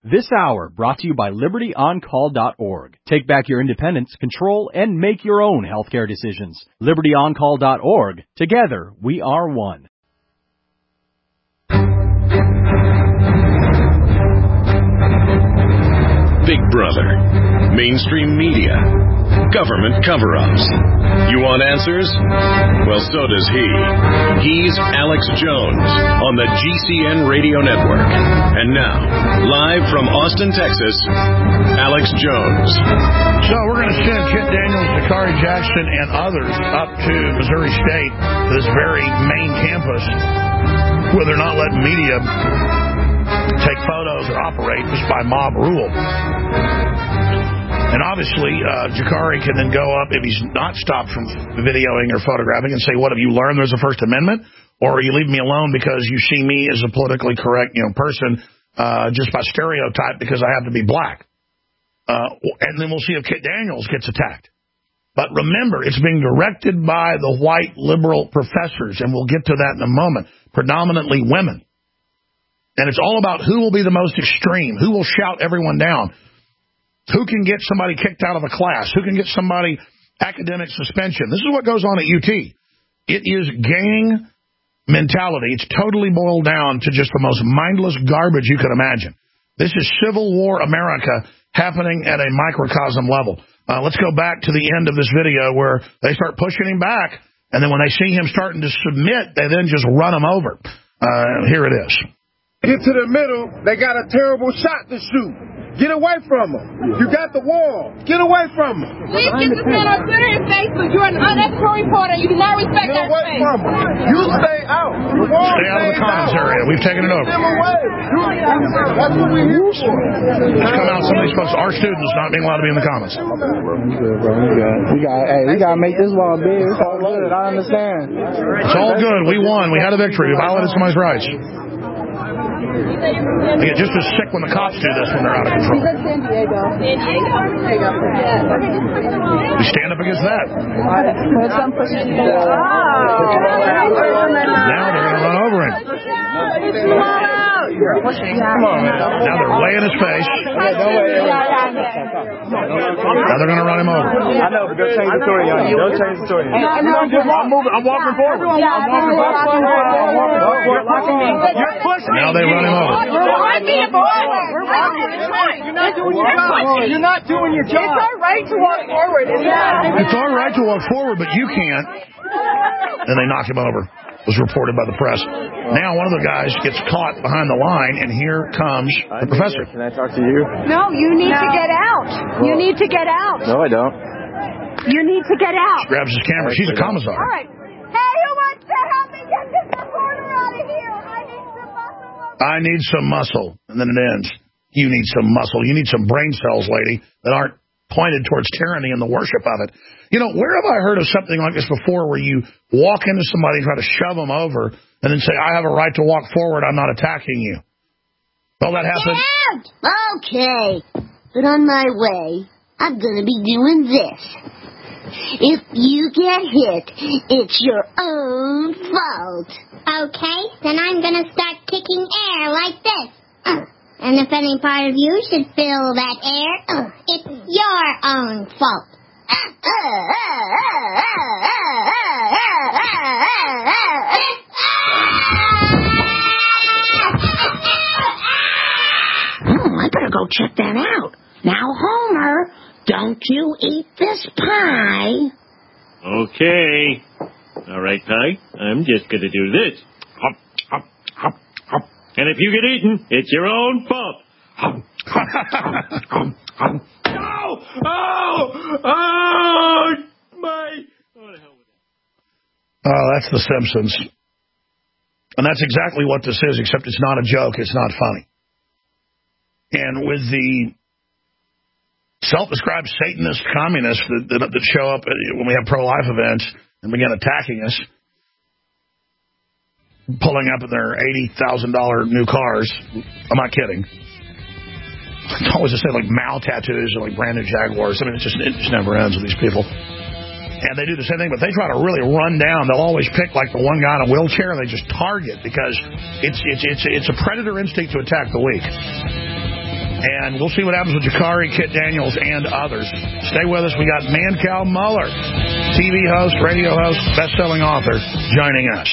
This hour brought to you by LibertyOnCall.org. Take back your independence, control, and make your own healthcare decisions. LibertyOnCall.org. Together, we are one. Big Brother, mainstream media, government cover-ups. You want answers? Well, so does he. He's Alex Jones on the GCN Radio Network. And now, live from Austin, Texas, Alex Jones. So we're going to send Kit Daniels, Jakari Jackson, and others up to Missouri State, this very main campus, where they're not letting media take photos or operate just by mob rule. And obviously, Jakari can then go up, if he's not stopped from videoing or photographing, and say, what, have you learned there's a First Amendment? Or are you leaving me alone because you see me as a politically correct person just by stereotype because I have to be black? And then we'll see if Kit Daniels gets attacked. But remember, it's being directed by the white liberal professors, and we'll get to that in a moment, predominantly women. And it's all about who will be the most extreme, who will shout everyone down, who can get somebody kicked out of a class, who can get somebody academic suspension. This is what goes on at UT. It is gang mentality. It's totally boiled down to just the most mindless garbage you can imagine. This is Civil War America happening at a microcosm level. Let's go back to the end of this video where they start pushing him back, and then when they see him starting to submit, they then just run him over. Here it is. Get to the middle, they got a terrible shot to shoot. Get away from them. You got the wall. Get away from them. Please get this man on Twitter and Facebook. You're an unethical reporter. You do not respect that space. From them. You stay out. Stay out of the comments area. We've taken it over. Them away. That's what we're here for. Let's come out. Some of these folks, our students, not being allowed to be in the comments. We got to make this law big. It's all good. I understand. It's all good. We won. We had a victory. We violated somebody's rights. I get just as sick when the cops do this when they're out of control. San Diego. We stand up against that. Now they're going to run over him. Now they're way in his face. Now they're going to run him over. I know, but they'll change the story on you. They'll change the story. I'm walking forward. You're pushing. Now they run him over. You're not doing your job. It's our right to walk forward. It's our right to walk forward, but you can't. And they knock him over. It was reported by the press. Now one of the guys gets caught behind the line, and here comes the professor. Can I talk to you? No, you need to get out. You need to get out. No, I don't. You need to get out. She grabs his camera. She's a commissar. All right. Hey, who wants to help me get this reporter out of here? I need some muscle. And then it ends. You need some muscle. You need some brain cells, lady, that aren't pointed towards tyranny and the worship of it. You know, where have I heard of something like this before where you walk into somebody and try to shove them over and then say, I have a right to walk forward, I'm not attacking you? Well, that happened. Okay, but on my way, I'm going to be doing this. If you get hit, it's your own fault. Okay, then I'm going to start kicking air like this. And if any part of you should feel that air, it's your own fault. I better go check that out. Now, Homer, don't you eat this pie. Okay. All right, Pie. I'm just going to do this. Hop, hop, hop, hop. And if you get eaten, it's your own fault. Hop, hop, hop, hop. Oh! Oh! Oh! My... Oh, the hell with that. Oh, that's The Simpsons. And that's exactly what this is, except it's not a joke. It's not funny. And with the self-described Satanist communists that show up when we have pro-life events and begin attacking us, pulling up in their $80,000 new cars. I'm not kidding. It's always the same, like Mao tattoos and like brand new Jaguars. I mean, it just never ends with these people. And they do the same thing, but they try to really run down. They'll always pick like the one guy in a wheelchair and they just target because it's a predator instinct to attack the weak. And we'll see what happens with Jakari, Kit Daniels, and others. Stay with us. We got Mancow Muller, TV host, radio host, best-selling author, joining us.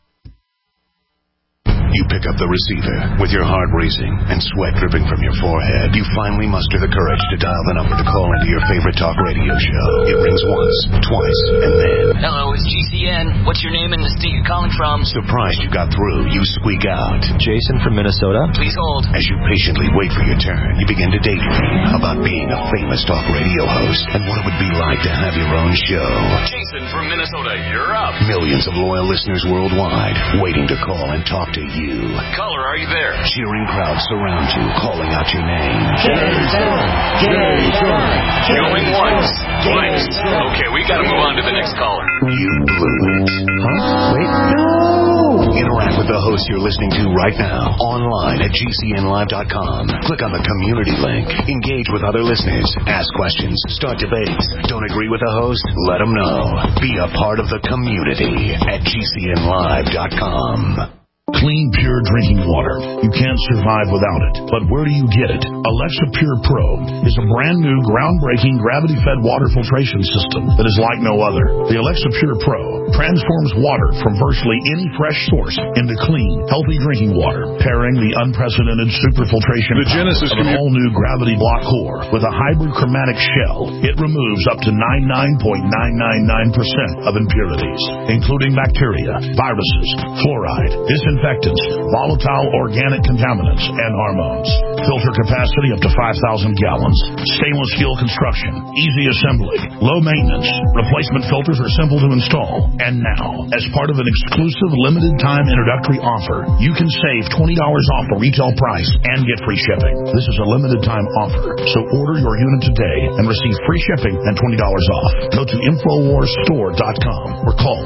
You pick up the receiver with your heart racing and sweat dripping from your forehead. You finally muster the courage to dial the number to call into your favorite talk radio show. It rings once, twice, and then... Hello, it's GCN. What's your name and the state you're calling from? Surprised you got through, you squeak out. Jason from Minnesota. Please hold. As you patiently wait for your turn, you begin to daydream about being a famous talk radio host and what it would be like to have your own show. Jason from Minnesota, you're up. Millions of loyal listeners worldwide waiting to call and talk to you. Caller, are you there? Cheering crowds surround you, calling out your name. Jason! Jason! Going once, twice. Okay, we gotta move on to the next caller. You blew it. Huh? Wait, no! Interact with the host you're listening to right now, online at GCNlive.com. Click on the community link. Engage with other listeners. Ask questions. Start debates. Don't agree with the host? Let them know. Be a part of the community at GCNlive.com. Clean, pure drinking water. You can't survive without it. But where do you get it? Alexa Pure Pro is a brand new, groundbreaking, gravity-fed water filtration system that is like no other. The Alexa Pure Pro transforms water from virtually any fresh source into clean, healthy drinking water, pairing the unprecedented superfiltration of an all-new gravity block core with a hybrid chromatic shell. It removes up to 99.999% of impurities, including bacteria, viruses, fluoride, disinfectants, volatile organic contaminants, and hormones. Filter capacity up to 5,000 gallons. Stainless steel construction. Easy assembly. Low maintenance. Replacement filters are simple to install. And now, as part of an exclusive limited time introductory offer, you can save $20 off the retail price and get free shipping. This is a limited time offer, so order your unit today and receive free shipping and $20 off. Go to InfoWarsStore.com or call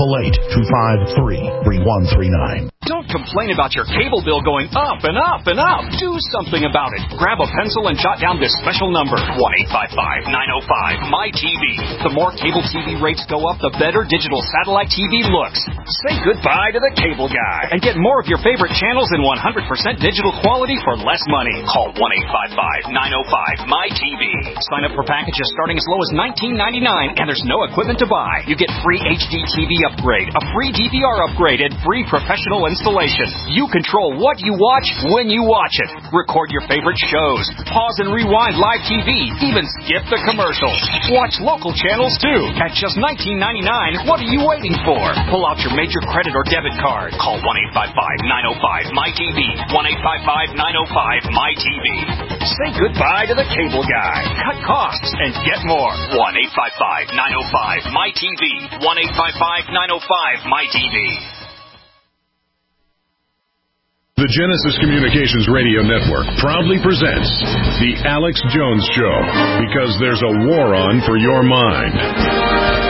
888-253-3139. Don't complain about your cable bill going up and up and up. Do something about it. Grab a pencil and jot down this special number, 1-855-905-MY-TV. The more cable TV rates go up, the better digital satellite TV looks. Say goodbye to the cable guy and get more of your favorite channels in 100% digital quality for less money. Call 1-855-905-MY-TV. Sign up for packages starting as low as $19.99, and there's no equipment to buy. You get free HD TV upgrade, a free DVR upgrade, and free professional installation. You control what you watch when you watch it. Record your favorite shows. Pause and rewind live TV. Even skip the commercials. Watch local channels too. At just $19.99, what are you waiting for? Pull out your major credit or debit card. Call 1-855-905-MY-TV. 1-855-905-MY-TV. Say goodbye to the cable guy. Cut costs and get more. 1-855-905-MY-TV. 1-855-905-MY-TV. The Genesis Communications Radio Network proudly presents The Alex Jones Show, because there's a war on for your mind.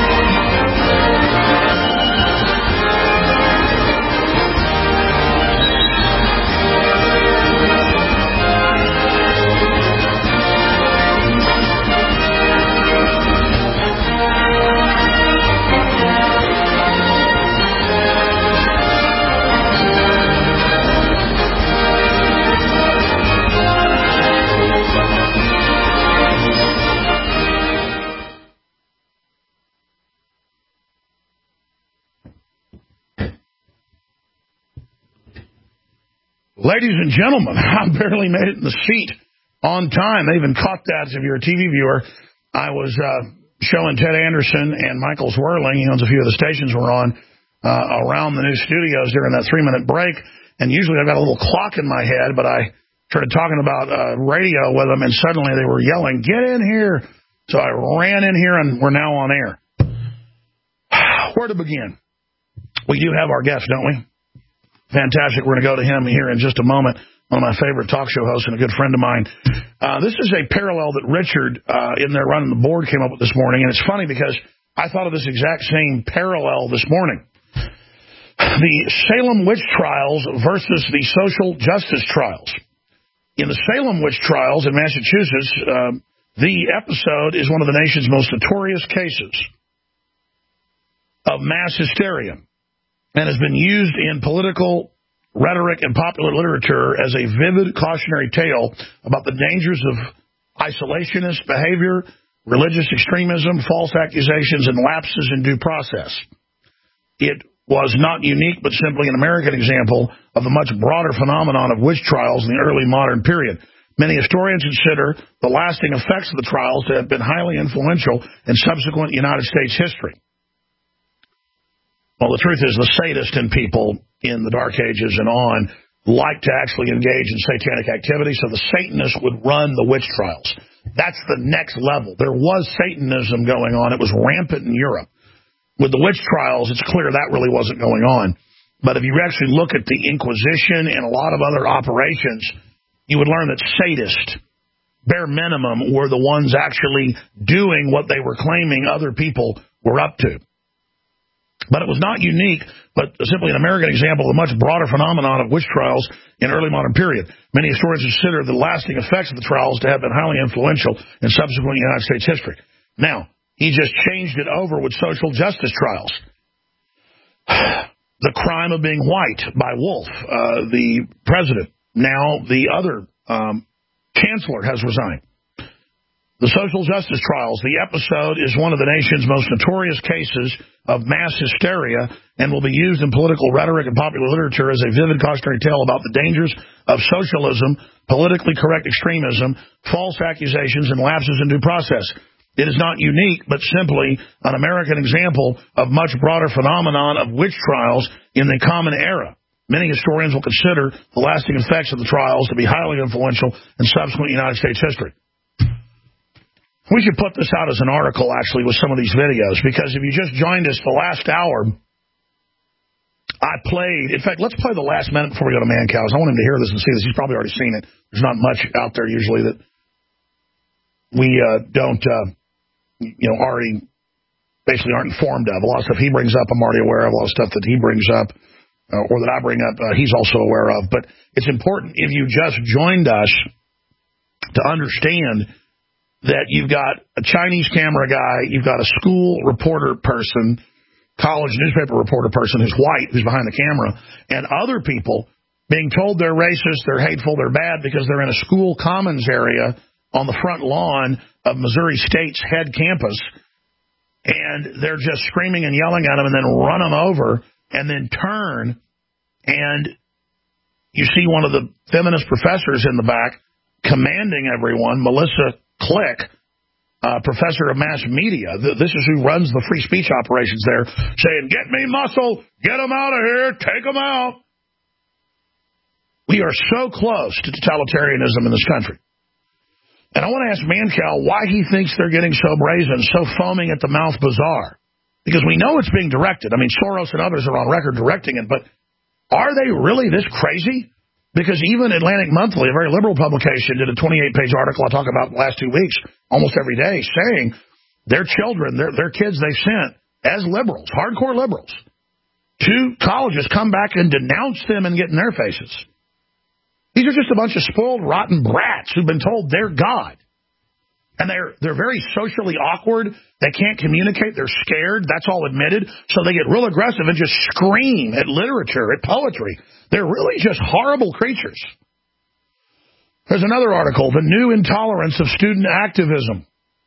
Ladies and gentlemen, I barely made it in the seat on time. They even caught that if you're a TV viewer. I was showing Ted Anderson and Michael Zwerling, he owns a few of the stations we're on, around the new studios during that 3-minute break. And usually I've got a little clock in my head, but I started talking about radio with them, and suddenly they were yelling, "Get in here!" So I ran in here, and we're now on air. Where to begin? We do have our guest, don't we? Fantastic. We're going to go to him here in just a moment. One of my favorite talk show hosts and a good friend of mine. This is a parallel that Richard, in there running the board, came up with this morning. And it's funny because I thought of this exact same parallel this morning. The Salem witch trials versus the social justice trials. In the Salem witch trials in Massachusetts, the episode is one of the nation's most notorious cases of mass hysteria, and has been used in political rhetoric and popular literature as a vivid cautionary tale about the dangers of isolationist behavior, religious extremism, false accusations, and lapses in due process. It was not unique, but simply an American example of the much broader phenomenon of witch trials in the early modern period. Many historians consider the lasting effects of the trials to have been highly influential in subsequent United States history. Well, the truth is the sadist in people in the Dark Ages and on like to actually engage in satanic activity, so the Satanists would run the witch trials. That's the next level. There was Satanism going on. It was rampant in Europe. With the witch trials, it's clear that really wasn't going on. But if you actually look at the Inquisition and a lot of other operations, you would learn that sadists, bare minimum, were the ones actually doing what they were claiming other people were up to. But it was not unique, but simply an American example of the much broader phenomenon of witch trials in early modern period. Many historians consider the lasting effects of the trials to have been highly influential in subsequent United States history. Now, he just changed it over with social justice trials. The crime of being white by Wolf, the president. Now the other chancellor has resigned. The social justice trials. The episode is one of the nation's most notorious cases of mass hysteria and will be used in political rhetoric and popular literature as a vivid cautionary tale about the dangers of socialism, politically correct extremism, false accusations, and lapses in due process. It is not unique, but simply an American example of much broader phenomenon of witch trials in the common era. Many historians will consider the lasting effects of the trials to be highly influential in subsequent United States history. We should put this out as an article, actually, with some of these videos, because if you just joined us the last hour, I played, in fact, let's play the last minute before we go to Mancow's. I want him to hear this and see this. He's probably already seen it. There's not much out there usually that we don't, already basically aren't informed of. A lot of stuff he brings up, I'm already aware of. A lot of stuff that he brings up, or that I bring up, he's also aware of. But it's important, if you just joined us, to understand that you've got a Chinese camera guy, you've got a school reporter person, college newspaper reporter person who's white, who's behind the camera, and other people being told they're racist, they're hateful, they're bad because they're in a school commons area on the front lawn of Missouri State's head campus, and they're just screaming and yelling at them and then run them over and then turn, and you see one of the feminist professors in the back commanding everyone, Melissa Click, professor of mass media. This is who runs the free speech operations there, saying, "Get me muscle, get them out of here, take them out." We are so close to totalitarianism in this country. And I want to ask Mancow why he thinks they're getting so brazen, so foaming at the mouth bizarre. Because we know it's being directed. I mean, Soros and others are on record directing it, but are they really this crazy? Because even Atlantic Monthly, a very liberal publication, did a 28-page article I talk about the last 2 weeks, almost every day, saying their children, their kids they sent as liberals, hardcore liberals, to colleges come back and denounce them and get in their faces. These are just a bunch of spoiled, rotten brats who've been told they're God. And they're very socially awkward. They can't communicate. They're scared. That's all admitted. So they get real aggressive and just scream at literature, at poetry. They're really just horrible creatures. There's another article, The New Intolerance of Student Activism.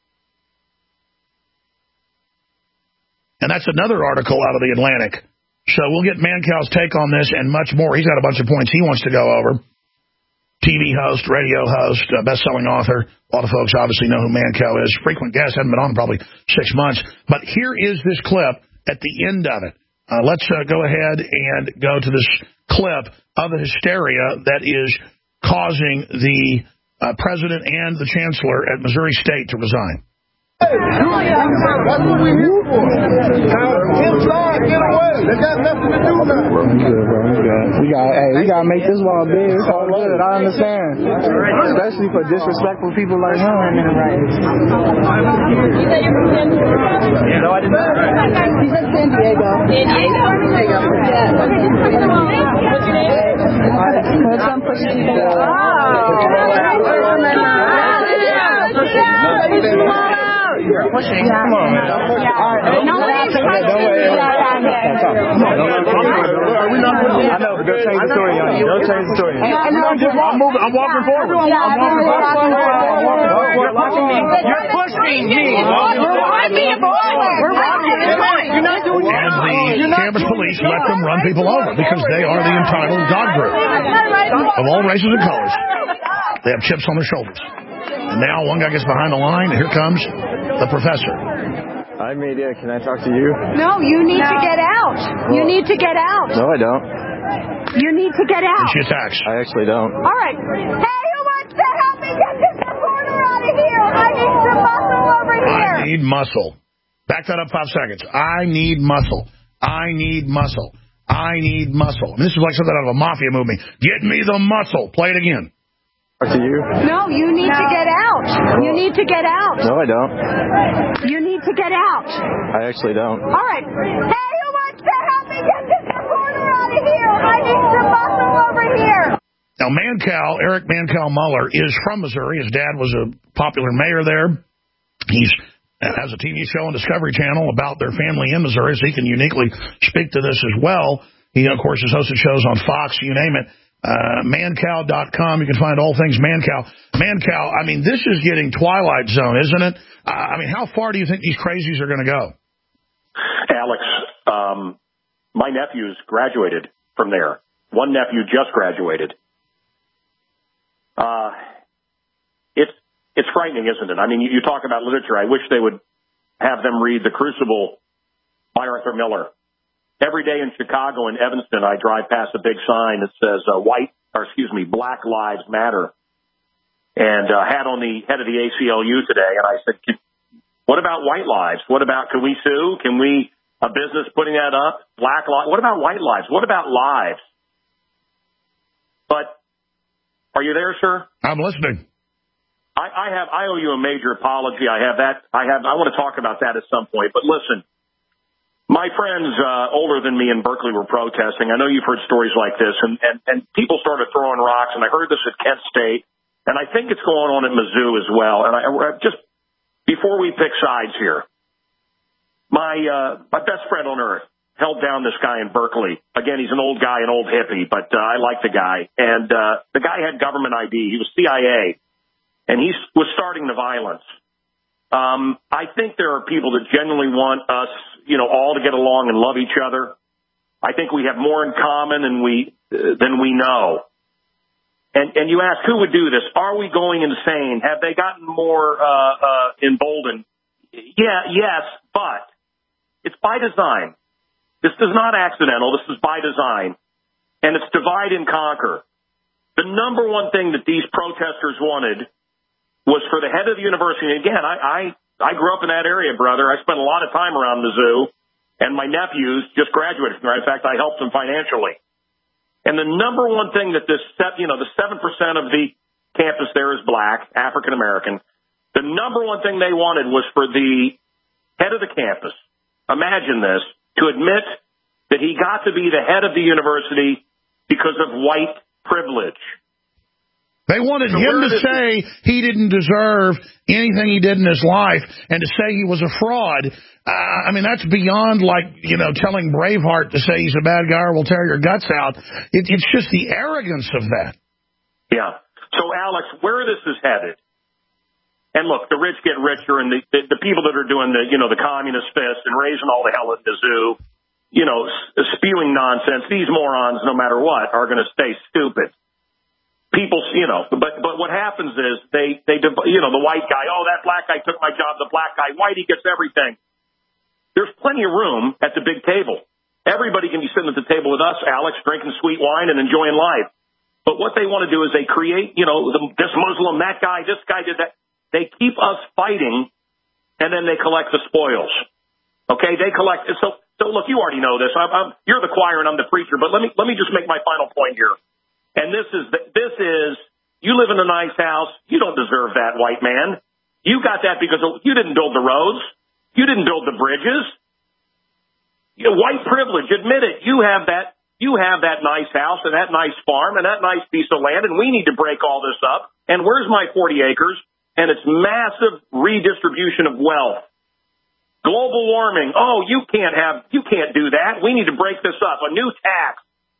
And that's another article out of the Atlantic. So we'll get Mancow's take on this and much more. He's got a bunch of points he wants to go over. TV host, radio host, best-selling author. A lot of folks obviously know who Mancow is. Frequent guest, hadn't been on probably 6 months. But here is this clip at the end of it. Let's go ahead and go to this clip of the hysteria that is causing the president and the chancellor at Missouri State to resign. Hey, that's what we're here for. Now, inside, get away. They got nothing to do now. We gotta make this wall big. It's all good. I understand. Especially for disrespectful people like him. You said you're from San Diego? No, I didn't. He said San Diego. San Diego? Yeah. What's your name? I'm pushing you. You're pushing. Come on. All right. Nobody's pushing you. I know, but don't change the story on you. Don't change the story. I'm walking forward. You're pushing me. And the campus police let them run people over because they are the entitled God group of all races and colors. They have chips on their shoulders. And now one guy gets behind the line, and here comes the professor. Hi, media. Can I talk to you? No, you need to get out. You need to get out. No, I don't. You need to get out. And she attacks. I actually don't. All right. Hey, who wants to help me get this reporter out of here? I need some muscle over here. I need muscle. Back that up 5 seconds. I need muscle. I need muscle. I need muscle. And this is like something out of a mafia movie. Get me the muscle. Play it again. To you? No, you need to get out. You need to get out. No, I don't. You need to get out. I actually don't. All right. Hey, who wants to help me get this reporter out of here? I need some muscle over here. Now, Eric Mancow Muller, is from Missouri. His dad was a popular mayor there. He has a TV show on Discovery Channel about their family in Missouri, so he can uniquely speak to this as well. He, of course, has hosted shows on Fox, you name it. Mancow.com. You can find all things Mancow. Mancow, I mean, this is getting Twilight Zone, isn't it? I mean, how far do you think these crazies are going to go? Alex, my nephews graduated from there. One nephew just graduated. It's frightening, isn't it? I mean, you talk about literature. I wish they would have them read The Crucible by Arthur Miller. Every day in Chicago and Evanston, I drive past a big sign that says Black Lives Matter. And had on the head of the ACLU today, and I said, what about white lives? What about, can we sue? Can we, a business putting that up? Black lives? What about white lives? What about lives? But, are you there, sir? I'm listening. I owe you a major apology. I want to talk about that at some point. But listen, my friends older than me in Berkeley were protesting. I know you've heard stories like this, and people started throwing rocks, and I heard this at Kent State, and I think it's going on at Mizzou as well. And I just before we pick sides here, my best friend on earth held down this guy in Berkeley. Again, he's an old guy, an old hippie, but I like the guy. And the guy had government ID. He was CIA. And he was starting the violence. I think there are people that genuinely want us, all to get along and love each other. I think we have more in common than we know. And you ask, who would do this? Are we going insane? Have they gotten more emboldened? Yes, but it's by design. This is not accidental. This is by design. And it's divide and conquer. The number one thing that these protesters wanted was for the head of the university. And again, I grew up in that area, brother. I spent a lot of time around Mizzou, and my nephews just graduated from there. In fact, I helped them financially. And the number one thing that the 7% of the campus there is black, African American. The number one thing they wanted was for the head of the campus, imagine this, to admit that he got to be the head of the university because of white privilege. They wanted him to say he didn't deserve anything he did in his life and to say he was a fraud. I mean, that's beyond telling Braveheart to say he's a bad guy or will tear your guts out. It's just the arrogance of that. Yeah. So, Alex, where this is headed, and look, the rich get richer, and the people that are doing the communist fist and raising all the hell at the zoo, spewing nonsense, these morons, no matter what, are going to stay stupid. People, but what happens is the white guy, that black guy took my job, the black guy, whitey gets everything. There's plenty of room at the big table. Everybody can be sitting at the table with us, Alex, drinking sweet wine and enjoying life. But what they want to do is they create, this Muslim, that guy, this guy did that. They keep us fighting, and then they collect the spoils. Okay, they collect. So look, you already know this. You're the choir and I'm the preacher, but let me just make my final point here. And this is, you live in a nice house. You don't deserve that, white man. You got that because you didn't build the roads. You didn't build the bridges. White privilege, admit it. You have that nice house and that nice farm and that nice piece of land, and we need to break all this up. And where's my 40 acres? And it's massive redistribution of wealth. Global warming. Oh, you can't do that. We need to break this up. A new tax.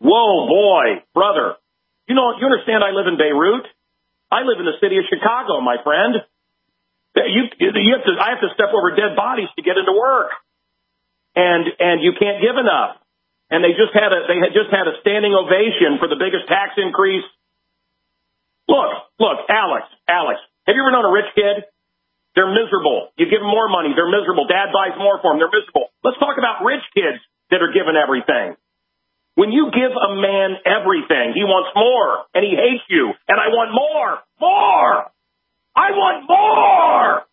Whoa, boy, brother. You understand I live in Beirut? I live in the city of Chicago, my friend. I have to step over dead bodies to get into work. And you can't give enough. And they had just had a standing ovation for the biggest tax increase. Look, Alex, have you ever known a rich kid? They're miserable. You give them more money, they're miserable. Dad buys more for them, they're miserable. Let's talk about rich kids that are given everything. When you give a man everything, he wants more, and he hates you. And I want more. I want more.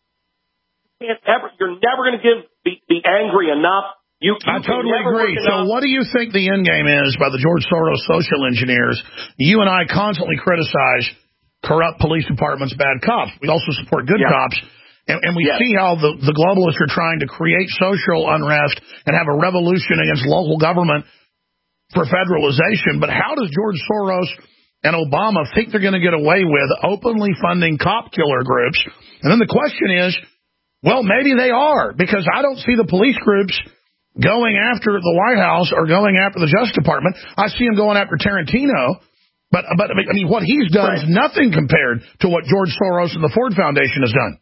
You're never going to be angry enough. I totally agree. So what do you think the end game is by the George Soros social engineers? You and I constantly criticize corrupt police departments, bad cops. We also support good cops. And we see how the globalists are trying to create social unrest and have a revolution against local government for federalization. But how does George Soros and Obama think they're going to get away with openly funding cop killer groups? And then the question is, well, maybe they are, because I don't see the police groups going after the White House or going after the Justice Department. I see them going after Tarantino. But I mean, what he's done is nothing compared to what George Soros and the Ford Foundation has done.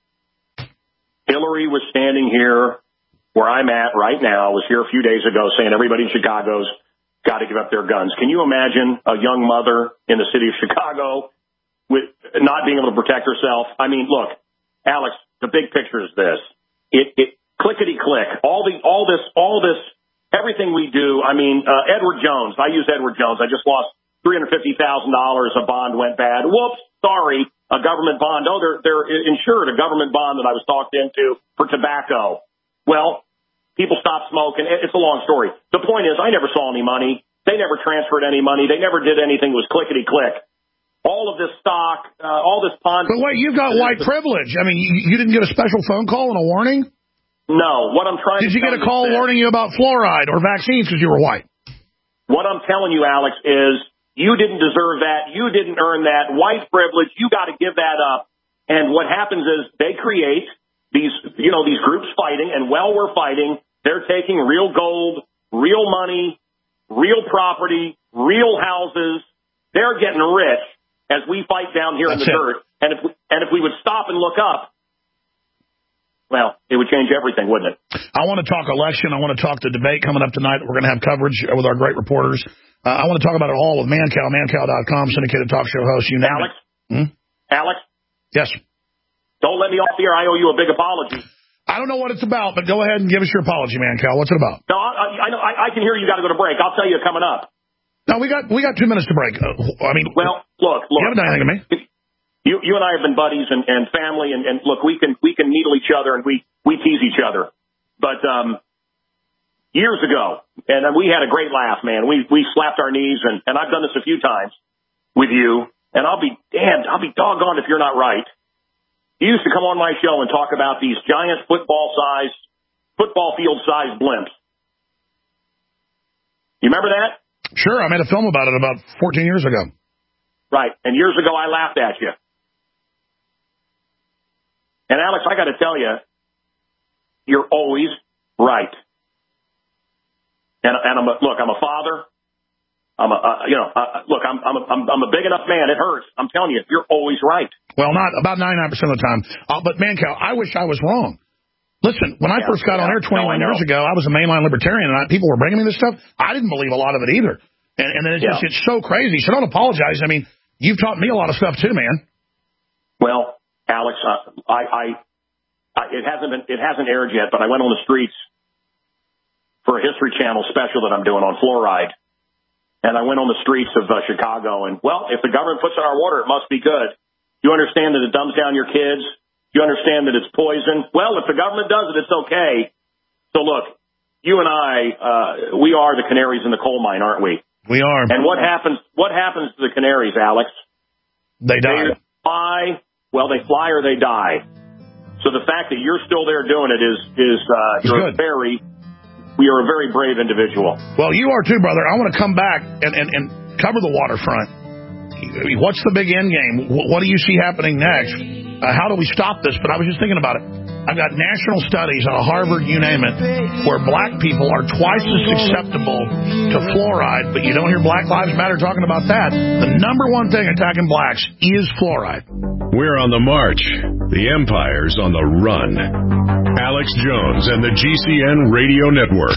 Hillary was standing here where I'm at right now, was here a few days ago saying everybody in Chicago's got to give up their guns. Can you imagine a young mother in the city of Chicago with not being able to protect herself? I mean, look, Alex, the big picture is this. It clickety click. All this, everything we do. I mean, Edward Jones. I use Edward Jones. I just lost $350,000. A bond went bad. Whoops. Sorry. A government bond. Oh, they're insured. A government bond that I was talked into for tobacco. Well, people stopped smoking. It's a long story. The point is, I never saw any money. They never transferred any money. They never did anything. It was clickety click. All of this stock, all this pond. But wait, you've got white privilege. I mean, you didn't get a special phone call and a warning? No. What I'm trying to Did you get a call warning you about fluoride or vaccines because you were white? What I'm telling you, Alex, is you didn't deserve that. You didn't earn that. White privilege, you got to give that up. And what happens is they create these groups fighting, and while we're fighting, they're taking real gold, real money, real property, real houses. They're getting rich as we fight down here in the dirt. And if we would stop and look up, well, it would change everything, wouldn't it? I want to talk election. I want to talk the debate coming up tonight. We're going to have coverage with our great reporters. I want to talk about it all with Mancow, mancow.com, syndicated talk show host. You know, Alex? Yes. Don't let me off the air. I owe you a big apology. I don't know what it's about, but go ahead and give us your apology, Mancow. What's it about? No, I know. I can hear you got to go to break. I'll tell you coming up. No, we got 2 minutes to break. I mean, well, look. You haven't done anything to me. You and I have been buddies and family, and look, we can needle each other and we tease each other. But years ago, and we had a great laugh, man. We slapped our knees, and I've done this a few times with you, and I'll be doggone if you're not right. You used to come on my show and talk about these giant football field-sized blimps. You remember that? Sure, I made a film about it about 14 years ago. Right, and years ago I laughed at you. And Alex, I got to tell you, you're always right. And I'm a father. I'm a big enough man. It hurts. I'm telling you, you're always right. Well, not about 99% of the time. But Mancow, I wish I was wrong. Listen, when I first got on air 21 years ago, I was a mainline libertarian, and people were bringing me this stuff. I didn't believe a lot of it either. And then it's so crazy. So don't apologize. I mean, you've taught me a lot of stuff too, man. Well, Alex, it hasn't aired yet, but I went on the streets for a History Channel special that I'm doing on fluoride. And I went on the streets of Chicago, and, well, if the government puts in our water, it must be good. You understand that it dumbs down your kids? You understand that it's poison? Well, if the government does it, it's okay. So, look, you and I, we are the canaries in the coal mine, aren't we? We are. And what happens to the canaries, Alex? They die. They fly. Well, they fly or they die. So the fact that you're still there doing it is we are a very brave individual. Well, you are too, brother. I want to come back and cover the waterfront. What's the big end game? What do you see happening next? How do we stop this? But I was just thinking about it. I've got national studies out of Harvard, you name it, where black people are twice as susceptible to fluoride, but you don't hear Black Lives Matter talking about that. The number one thing attacking blacks is fluoride. We're on the march. The empire's on the run. Alex Jones and the GCN Radio Network.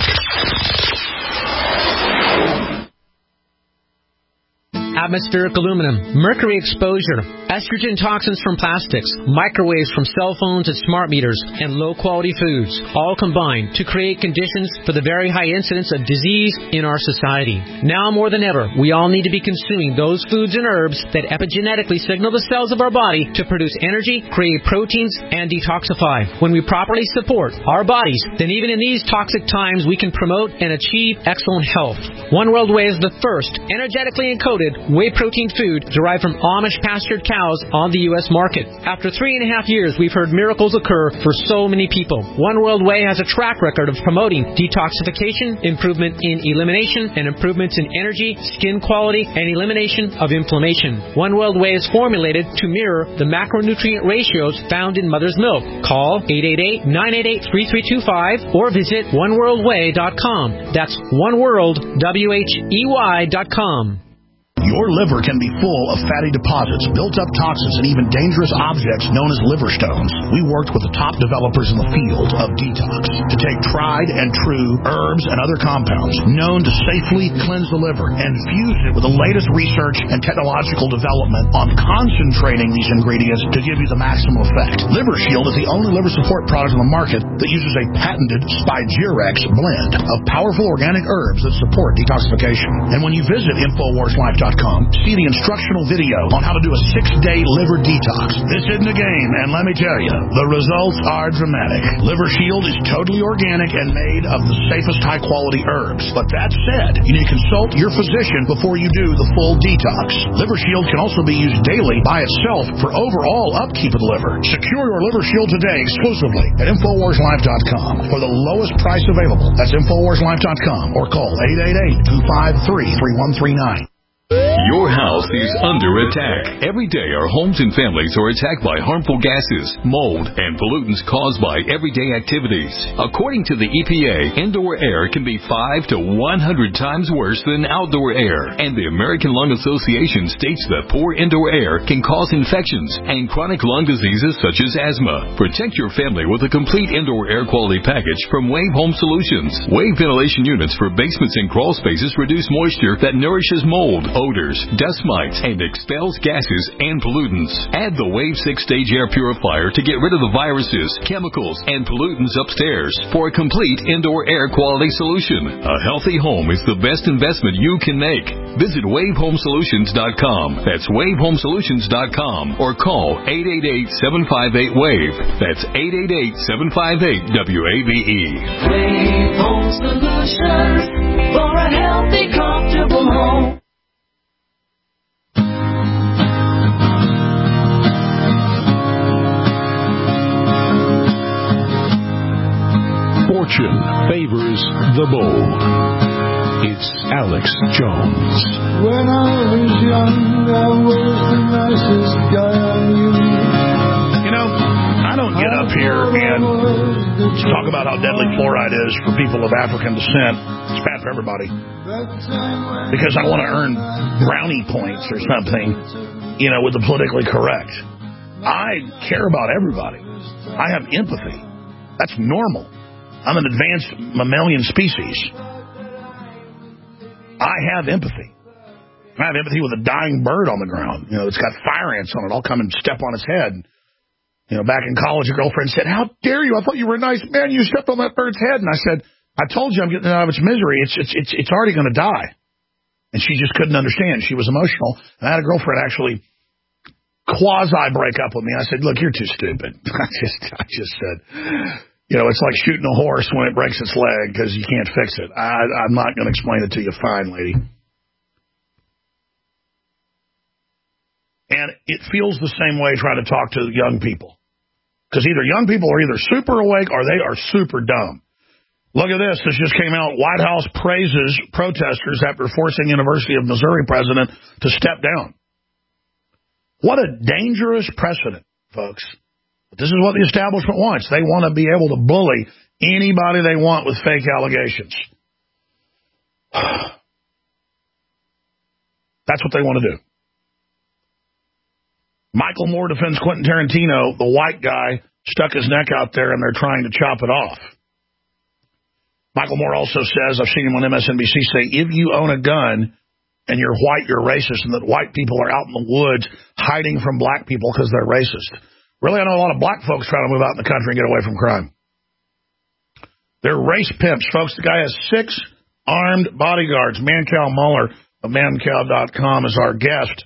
Atmospheric aluminum, mercury exposure, estrogen toxins from plastics, microwaves from cell phones and smart meters, and low-quality foods, all combine to create conditions for the very high incidence of disease in our society. Now more than ever, we all need to be consuming those foods and herbs that epigenetically signal the cells of our body to produce energy, create proteins, and detoxify. When we properly support our bodies, then even in these toxic times, we can promote and achieve excellent health. One World Whey is the first energetically encoded whey protein food derived from Amish pastured cows on the U.S. market. After 3.5 years, we've heard miracles occur for so many people. One World Whey has a track record of promoting detoxification, improvement in elimination, and improvements in energy, skin quality, and elimination of inflammation. One World Whey is formulated to mirror the macronutrient ratios found in mother's milk. Call 888-988-3325 or visit oneworldwhey.com. That's oneworldwhey.com. Your liver can be full of fatty deposits, built-up toxins, and even dangerous objects known as liver stones. We worked with the top developers in the field of detox to take tried and true herbs and other compounds known to safely cleanse the liver and fuse it with the latest research and technological development on concentrating these ingredients to give you the maximum effect. Liver Shield is the only liver support product on the market that uses a patented Spigyrex blend of powerful organic herbs that support detoxification. And when you visit InfoWarsLife.com, see the instructional video on how to do a 6-day liver detox. This isn't a game, and let me tell you, the results are dramatic. Liver Shield is totally organic and made of the safest high-quality herbs. But that said, you need to consult your physician before you do the full detox. Liver Shield can also be used daily by itself for overall upkeep of the liver. Secure your Liver Shield today exclusively at InfoWarsLife.com for the lowest price available. That's InfoWarsLife.com or call 888-253-3139. Your house is under attack. Every day our homes and families are attacked by harmful gases, mold, and pollutants caused by everyday activities. According to the EPA, indoor air can be 5 to 100 times worse than outdoor air. And the American Lung Association states that poor indoor air can cause infections and chronic lung diseases such as asthma. Protect your family with a complete indoor air quality package from Wave Home Solutions. Wave ventilation units for basements and crawl spaces reduce moisture that nourishes mold, odors, dust mites, and expels gases and pollutants. Add the Wave 6-stage air purifier to get rid of the viruses, chemicals, and pollutants upstairs for a complete indoor air quality solution. A healthy home is the best investment you can make. Visit WaveHomeSolutions.com. That's WaveHomeSolutions.com or call 888-758-WAVE. That's 888-758-WAVE. Wave Home Solutions for a healthy, comfortable home. Fortune favors the bold. It's Alex Jones. When I was young, I was the nicest guy I knew. You know, I don't get up here and talk about how deadly fluoride is for people of African descent. It's bad for everybody. Because I want to earn brownie points or something, you know, with the politically correct. I care about everybody. I have empathy. That's normal. I'm an advanced mammalian species. I have empathy. I have empathy with a dying bird on the ground. You know, it's got fire ants on it. I'll come and step on its head. You know, back in college, a girlfriend said, "How dare you? I thought you were a nice man. You stepped on that bird's head." And I said, "I told you I'm getting out of its misery. It's already going to die." And she just couldn't understand. She was emotional. And I had a girlfriend actually quasi break up with me. I said, "Look, you're too stupid." I just said, you know, it's like shooting a horse when it breaks its leg because you can't fix it. I'm not going to explain it to you. Fine, lady. And it feels the same way trying to talk to young people. Because either young people are either super awake or they are super dumb. Look at this. This just came out. White House praises protesters after forcing University of Missouri president to step down. What a dangerous precedent, folks. This is what the establishment wants. They want to be able to bully anybody they want with fake allegations. That's what they want to do. Michael Moore defends Quentin Tarantino. The white guy stuck his neck out there, and they're trying to chop it off. Michael Moore also says, I've seen him on MSNBC say, if you own a gun and you're white, you're racist, and that white people are out in the woods hiding from black people because they're racist. Really, I know a lot of black folks trying to move out in the country and get away from crime. They're race pimps, folks. The guy has 6 armed bodyguards. Mancow Muller of mancow.com is our guest.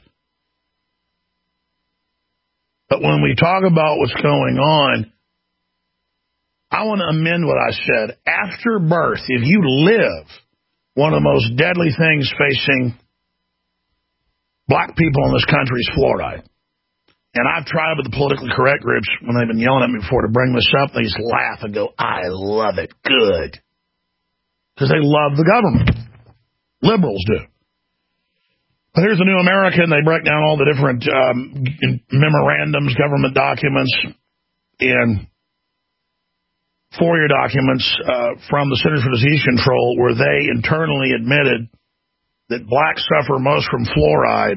But when we talk about what's going on, I want to amend what I said. After birth, if you live, one of the most deadly things facing black people in this country is fluoride. And I've tried with the politically correct groups when they've been yelling at me before to bring this up. They just laugh and go, I love it. Good. Because they love the government. Liberals do. But here's the New American. They break down all the different memorandums, government documents, and FOIA documents from the Centers for Disease Control where they internally admitted that blacks suffer most from fluoride.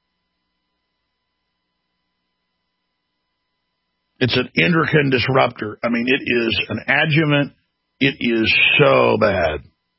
It's an endocrine disruptor. I mean, it is an adjuvant. It is so bad.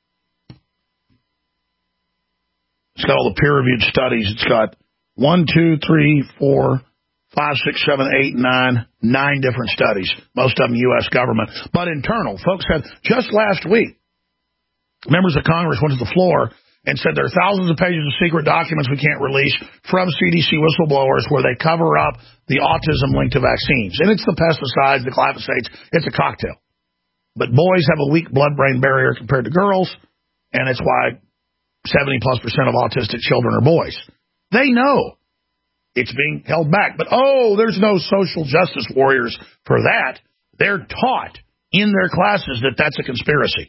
It's got all the peer-reviewed studies. It's got 1, 2, 3, 4, 5, 6, 7, 8, 9 different studies. Most of them U.S. government. But internal. Folks said just last week, members of Congress went to the floor and said there are thousands of pages of secret documents we can't release from CDC whistleblowers where they cover up the autism linked to vaccines. And it's the pesticides, the glyphosates. It's a cocktail. But boys have a weak blood-brain barrier compared to girls, and it's why 70+% of autistic children are boys. They know it's being held back. But, there's no social justice warriors for that. They're taught in their classes that that's a conspiracy.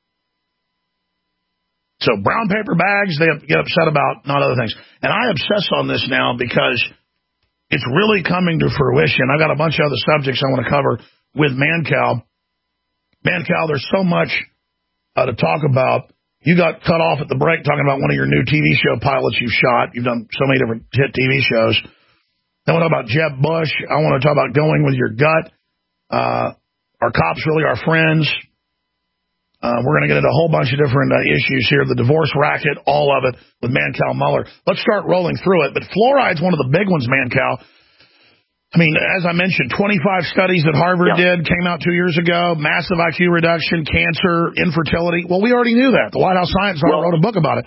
So brown paper bags, they get upset about, not other things. And I obsess on this now because it's really coming to fruition. I've got a bunch of other subjects I want to cover with Mancow. Mancow, there's so much to talk about. You got cut off at the break talking about one of your new TV show pilots you've shot. You've done so many different hit TV shows. I want to talk about Jeb Bush. I want to talk about going with your gut. Are cops really our friends? We're going to get into a whole bunch of different issues here. The divorce racket, all of it with Mancow Muller. Let's start rolling through it. But fluoride's one of the big ones, Mancow. I mean, as I mentioned, 25 studies that Harvard did came out 2 years ago. Massive IQ reduction, cancer, infertility. Well, we already knew that. The White House Science Center wrote a book about it.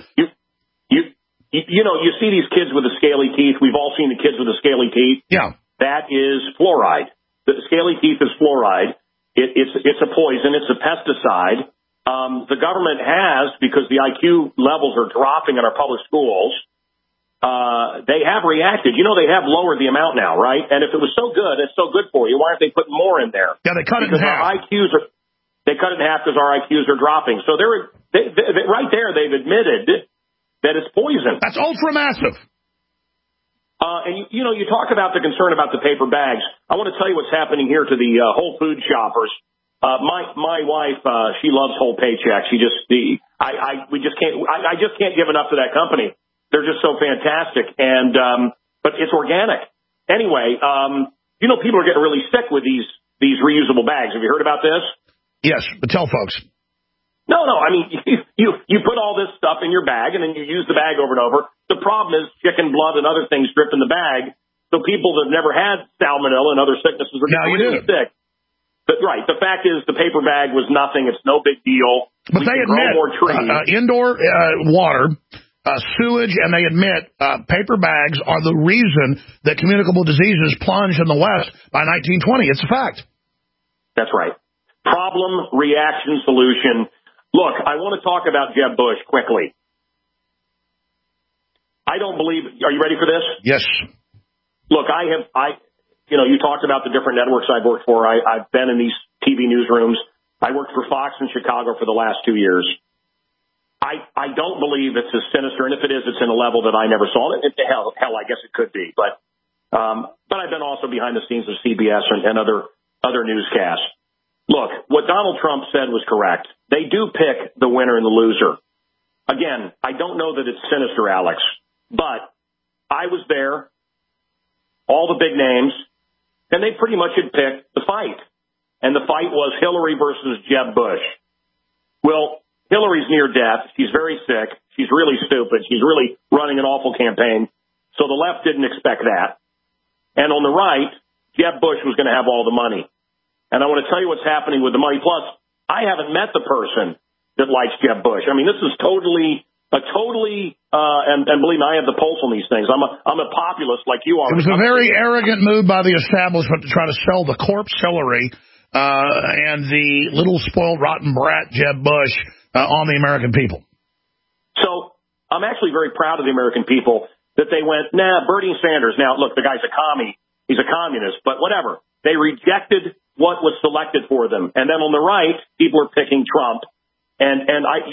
You see these kids with the scaly teeth. We've all seen the kids with the scaly teeth. Yeah. That is fluoride. The scaly teeth is fluoride. It's a poison. It's a pesticide. The government has, because the IQ levels are dropping in our public schools, they have reacted. They have lowered the amount now, right? And if it was so good, it's so good for you, why aren't they putting more in there? Yeah, they cut it in half. They cut it in half because our IQs are dropping. So they right there, they've admitted that it's poison. That's ultra massive. And you talk about the concern about the paper bags. I want to tell you what's happening here to the Whole Food shoppers. My wife, she loves Whole Paycheck. We just can't give enough to that company. They're just so fantastic. And, but it's organic. Anyway, people are getting really sick with these reusable bags. Have you heard about this? Yes, but tell folks. No. I mean, you put all this stuff in your bag and then you use the bag over and over. The problem is chicken blood and other things drip in the bag. So people that have never had salmonella and other sicknesses are getting really sick. But right, the fact is the paper bag was nothing. It's no big deal. But they admit indoor water, sewage, and they admit paper bags are the reason that communicable diseases plunged in the West by 1920. It's a fact. That's right. Problem, reaction, solution. Look, I want to talk about Jeb Bush quickly. I don't believe. Are you ready for this? Yes. Look, you talked about the different networks I've worked for. I've been in these TV newsrooms. I worked for Fox in Chicago for the last 2 years. I don't believe it's as sinister, and if it is, it's in a level that I never saw it. Hell, I guess it could be. But But I've been also behind the scenes of CBS and other newscasts. Look, what Donald Trump said was correct. They do pick the winner and the loser. Again, I don't know that it's sinister, Alex, but I was there, all the big names, and they pretty much had picked the fight. And the fight was Hillary versus Jeb Bush. Well, Hillary's near death. She's very sick. She's really stupid. She's really running an awful campaign. So the left didn't expect that. And on the right, Jeb Bush was going to have all the money. And I want to tell you what's happening with the money. Plus, I haven't met the person that likes Jeb Bush. I mean, this is and believe me, I have the pulse on these things. I'm a populist like you are. It was a very arrogant move by the establishment to try to sell the corpse Hillary and the little spoiled rotten brat Jeb Bush on the American people. So I'm actually very proud of the American people that they went, nah, Bernie Sanders. Now, look, the guy's a commie. He's a communist, but whatever. They rejected what was selected for them. And then on the right, people are picking Trump. And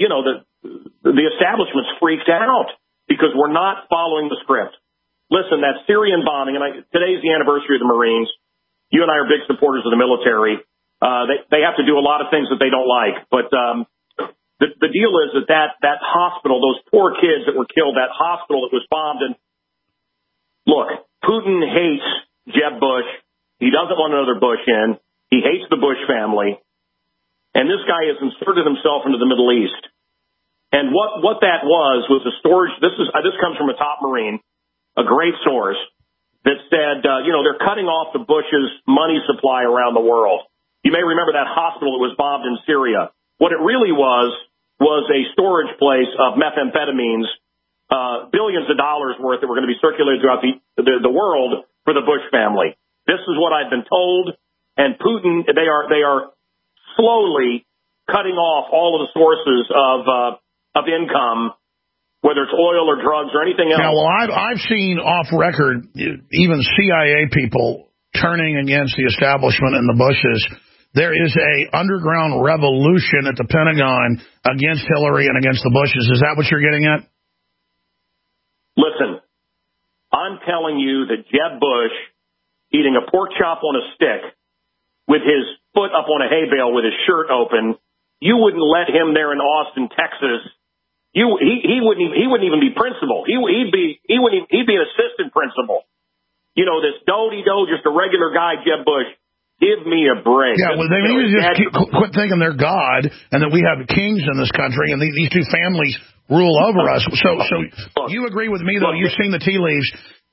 the establishment's freaked out because we're not following the script. Listen, that Syrian bombing, and today's the anniversary of the Marines. You and I are big supporters of the military. They have to do a lot of things that they don't like. But the deal is that hospital, those poor kids that were killed, that hospital that was bombed. And look, Putin hates Jeb Bush. He doesn't want another Bush in. He hates the Bush family. And this guy has inserted himself into the Middle East. And what that was a storage. This comes from a top Marine, a great source that said, they're cutting off the Bush's money supply around the world. You may remember that hospital that was bombed in Syria. What it really was a storage place of methamphetamines, billions of dollars worth that were going to be circulated throughout the world for the Bush family. This is what I've been told. And Putin, they are slowly cutting off all of the sources of income, whether it's oil or drugs or anything else. Now, well, I've seen off record even CIA people turning against the establishment and the Bushes. There is a underground revolution at the Pentagon against Hillary and against the Bushes. Is that what you're getting at? Listen, I'm telling you that Jeb Bush eating a pork chop on a stick with his foot up on a hay bale with his shirt open, you wouldn't let him there in Austin, Texas. He wouldn't even be principal. He'd be an assistant principal. This do-de-do, just a regular guy, Jeb Bush. Give me a break. Yeah, well, they need to just quit thinking they're God and that we have kings in this country and these two families rule over us. So you agree with me, though? You've seen the tea leaves.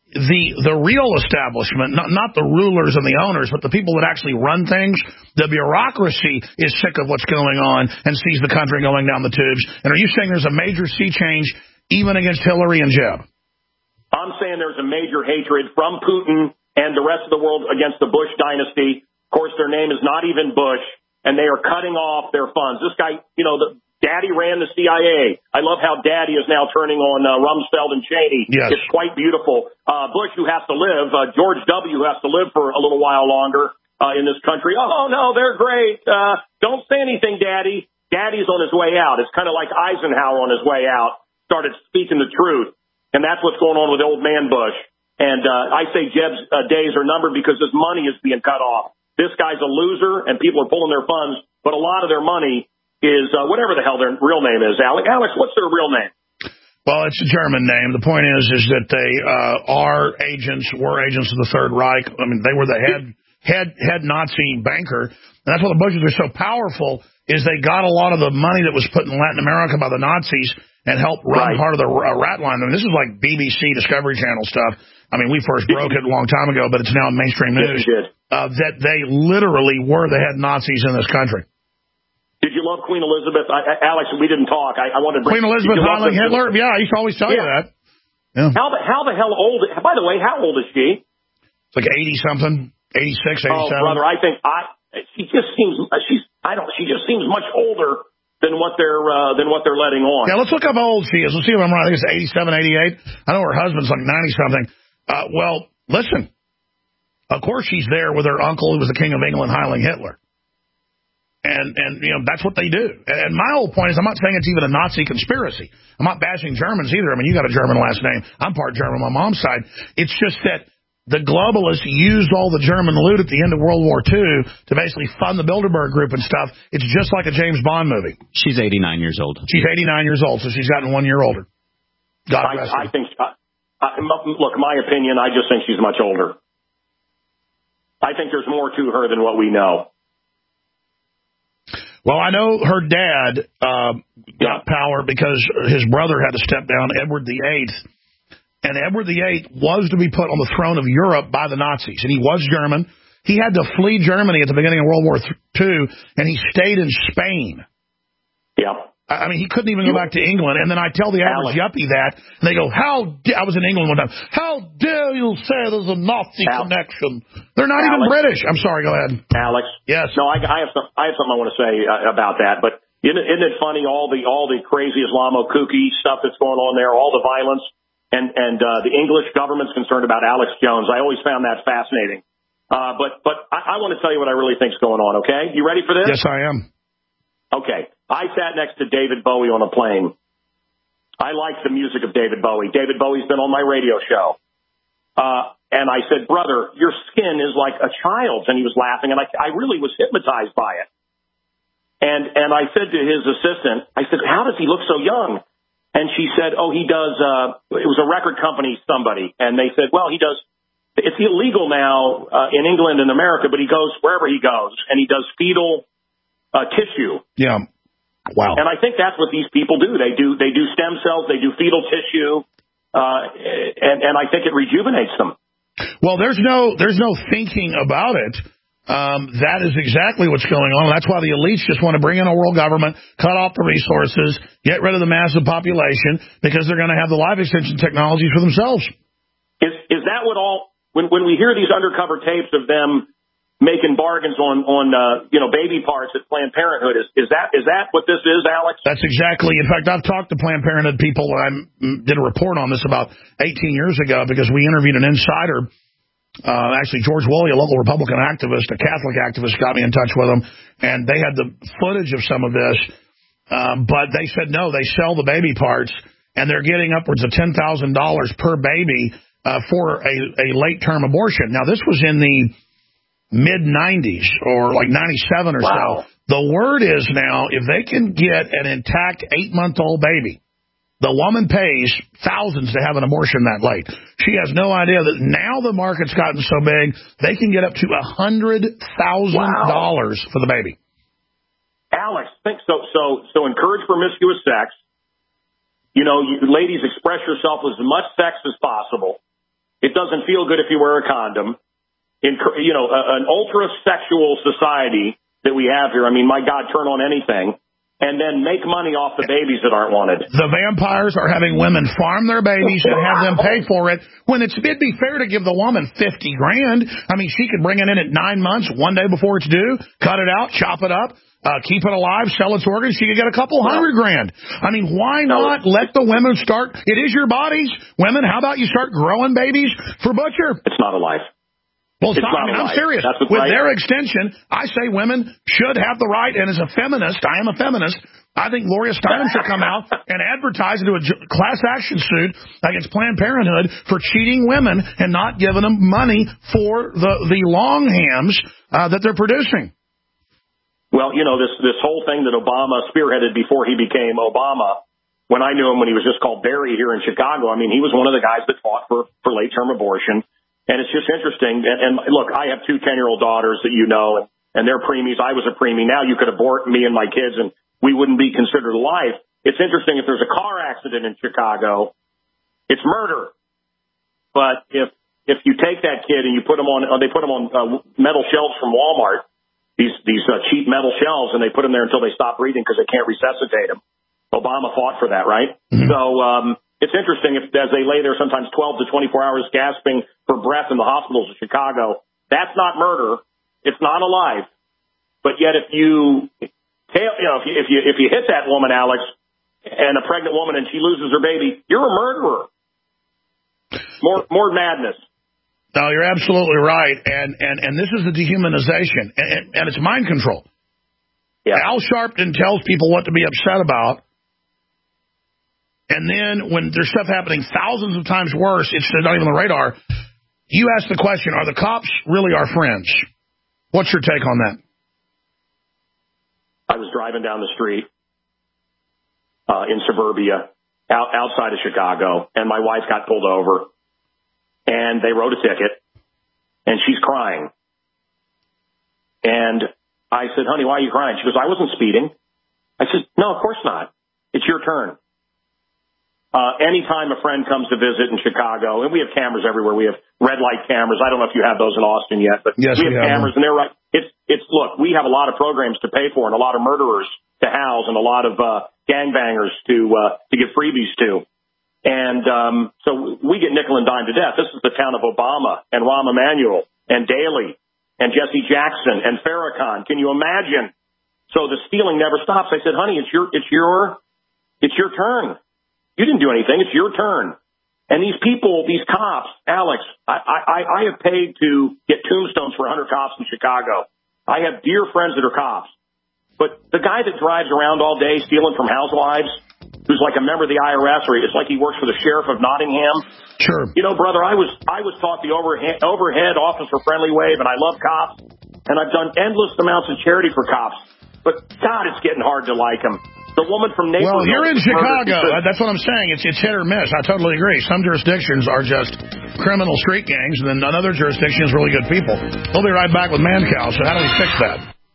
The real establishment, not the rulers and the owners, but the people that actually run things, the bureaucracy is sick of what's going on and sees the country going down the tubes. And are you saying there's a major sea change even against Hillary and Jeb? I'm saying there's a major hatred from Putin and the rest of the world against the Bush dynasty. Of course, their name is not even Bush, and they are cutting off their funds. This guy, the Daddy ran the CIA. I love how Daddy is now turning on Rumsfeld and Cheney. Yes. It's quite beautiful. Bush, who has to live, George W., who has to live for a little while longer in this country. Oh, no, they're great. Don't say anything, Daddy. Daddy's on his way out. It's kind of like Eisenhower on his way out, started speaking the truth. And that's what's going on with old man Bush. And I say Jeb's days are numbered because his money is being cut off. This guy's a loser, and people are pulling their funds, but a lot of their money is whatever the hell their real name is. Alex, what's their real name? Well, it's a German name. The point is that they were agents of the Third Reich. I mean, they were the head Nazi banker. And that's why the Bushes are so powerful, is they got a lot of the money that was put in Latin America by the Nazis and helped run part of the rat line. I mean, this is like BBC, Discovery Channel stuff. I mean, we first broke it a long time ago, but it's now in mainstream news. That they literally were the head Nazis in this country. Did you love Queen Elizabeth? Alex, we didn't talk. I wanted to bring Queen Elizabeth Heiling Hitler? Yeah, I used to always tell you that. Yeah. How the hell old? By the way, how old is she? It's like 80-something, 86, 87. Oh, brother, I think she just seems much older than what they're letting on. Yeah, let's look up how old she is. Let's see if I'm right. I think it's 87, 88. I know her husband's like 90-something. Well, listen. Of course she's there with her uncle, who was the King of England, Heiling Hitler. And that's what they do. And my whole point is, I'm not saying it's even a Nazi conspiracy. I'm not bashing Germans either. I mean, you got a German last name. I'm part German on my mom's side. It's just that the globalists used all the German loot at the end of World War II to basically fund the Bilderberg Group and stuff. It's just like a James Bond movie. She's 89 years old. She's 89 years old, so she's gotten 1 year older. God bless her. I think, look, my opinion, I just think she's much older. I think there's more to her than what we know. Well, I know her dad got power because his brother had to step down, Edward VIII. And Edward VIII was to be put on the throne of Europe by the Nazis. And he was German. He had to flee Germany at the beginning of World War II, and he stayed in Spain. Yeah. I mean, he couldn't even go back to England. And then I tell the average yuppie that, and they go, I was in England one time. How dare you say there's a Nazi connection? They're not even British. I'm sorry, go ahead. Alex. Yes. No, I have something I want to say about that. But isn't it funny, all the crazy Islamo-kooky stuff that's going on there, all the violence, and the English government's concerned about Alex Jones. I always found that fascinating. But I want to tell you what I really think's going on, okay? You ready for this? Yes, I am. Okay. I sat next to David Bowie on a plane. I like the music of David Bowie. David Bowie's been on my radio show. And I said, brother, your skin is like a child's. And he was laughing, and I really was hypnotized by it. And I said to his assistant, I said, how does he look so young? And she said, oh, he does, it was a record company, somebody. And they said, well, he does, it's illegal now in England and America, but he goes wherever he goes, and he does fetal tissue. Yeah. Wow. And I think that's what these people do. They do stem cells, they do fetal tissue, and I think it rejuvenates them. Well, there's no thinking about it. That is exactly what's going on. That's why the elites just want to bring in a world government, cut off the resources, get rid of the massive population, because they're going to have the life extension technologies for themselves. Is that what all, when we hear these undercover tapes of them making bargains on baby parts at Planned Parenthood, is that what this is, Alex? That's exactly. In fact, I've talked to Planned Parenthood people when I did a report on this about 18 years ago, because we interviewed an insider. Actually, George Woolley, a local Republican activist, a Catholic activist, got me in touch with them, and they had the footage of some of this, but they said no, they sell the baby parts, and they're getting upwards of $10,000 per baby for a late-term abortion. Now, this was in the mid-90s, or like 97 or so. The word is now, if they can get an intact 8-month-old baby, the woman pays thousands to have an abortion that late. She has no idea that now the market's gotten so big, they can get up to $100,000 for the baby. Alex, think so encourage promiscuous sex. You ladies, express yourself with as much sex as possible. It doesn't feel good if you wear a condom. An ultra-sexual society that we have here. I mean, my God, turn on anything. And then make money off the babies that aren't wanted. The vampires are having women farm their babies and have them pay for it, when it'd be fair to give the woman $50,000. I mean, she could bring it in at 9 months, one day before it's due, cut it out, chop it up, keep it alive, sell its organs. She could get a couple $100,000. I mean, why not let the women start? It is your bodies. Women, how about you start growing babies for butcher? It's not a life. Well, I'm serious. With their extension, I say women should have the right, and as a feminist, I am a feminist, I think Gloria Steinem should come out and advertise into a class action suit against Planned Parenthood for cheating women and not giving them money for the long hams that they're producing. Well, this whole thing that Obama spearheaded before he became Obama, when I knew him when he was just called Barry here in Chicago, I mean, he was one of the guys that fought for late-term abortion. And it's just interesting. And look, I have 2 10-year-old daughters that and they're preemies. I was a preemie. Now you could abort me and my kids, and we wouldn't be considered alive. It's interesting. If there's a car accident in Chicago, it's murder. But if you take that kid and you put him on, they put him on metal shelves from Walmart, these cheap metal shelves, and they put him there until they stop breathing because they can't resuscitate him. Obama fought for that, right? Mm-hmm. So it's interesting as they lay there sometimes 12 to 24 hours gasping for breath in the hospitals of Chicago. That's not murder. It's not a life. But yet if you hit that woman, Alex, and a pregnant woman, and she loses her baby, you're a murderer. More madness. No, you're absolutely right. And this is the dehumanization, and it's mind control. Yeah. Al Sharpton tells people what to be upset about. And then when there's stuff happening thousands of times worse, it's not even on the radar. You asked the question, are the cops really our friends? What's your take on that? I was driving down the street in suburbia outside of Chicago, and my wife got pulled over, and they wrote a ticket, and she's crying. And I said, honey, why are you crying? She goes, I wasn't speeding. I said, no, of course not. It's your turn. Anytime a friend comes to visit in Chicago, and we have cameras everywhere. We have red light cameras. I don't know if you have those in Austin yet, but yes, we have cameras, and they're right. Look, we have a lot of programs to pay for and a lot of murderers to house and a lot of gangbangers to give freebies to. And so we get nickel and dime to death. This is the town of Obama and Rahm Emanuel and Daley and Jesse Jackson and Farrakhan. Can you imagine? So the stealing never stops. I said, honey, it's your turn. You didn't do anything. It's your turn. And these people, these cops, Alex, I have paid to get tombstones for 100 cops in Chicago. I have dear friends that are cops. But the guy that drives around all day stealing from housewives, who's like a member of the IRS, or it's like he works for the sheriff of Nottingham. Sure. You know, brother, I was taught the overhead officer friendly wave, and I love cops, and I've done endless amounts of charity for cops. But God, it's getting hard to like them. The woman from Naples. Well, you're in Chicago. That's what I'm saying. It's hit or miss. I totally agree. Some jurisdictions are just criminal street gangs, and then another jurisdiction is really good people. We'll be right back with Mancow. So how do we fix that?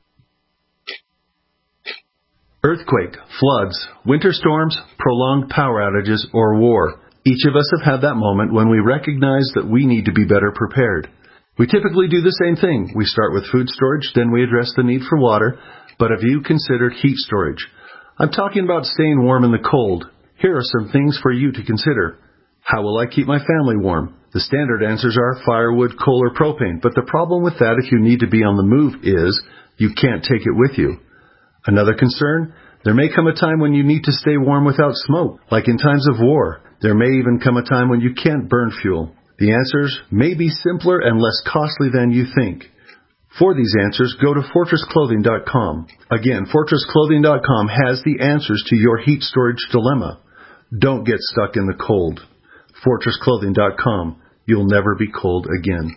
Earthquake, floods, winter storms, prolonged power outages, or war. Each of us have had that moment when we recognize that we need to be better prepared. We typically do the same thing. We start with food storage, then we address the need for water. But have you considered heat storage? I'm talking about staying warm in the cold. Here are some things for you to consider. How will I keep my family warm? The standard answers are firewood, coal, or propane. But the problem with that if you need to be on the move is you can't take it with you. Another concern, there may come a time when you need to stay warm without smoke, like in times of war. There may even come a time when you can't burn fuel. The answers may be simpler and less costly than you think. For these answers, go to FortressClothing.com. Again, FortressClothing.com has the answers to your heat storage dilemma. Don't get stuck in the cold. FortressClothing.com. You'll never be cold again.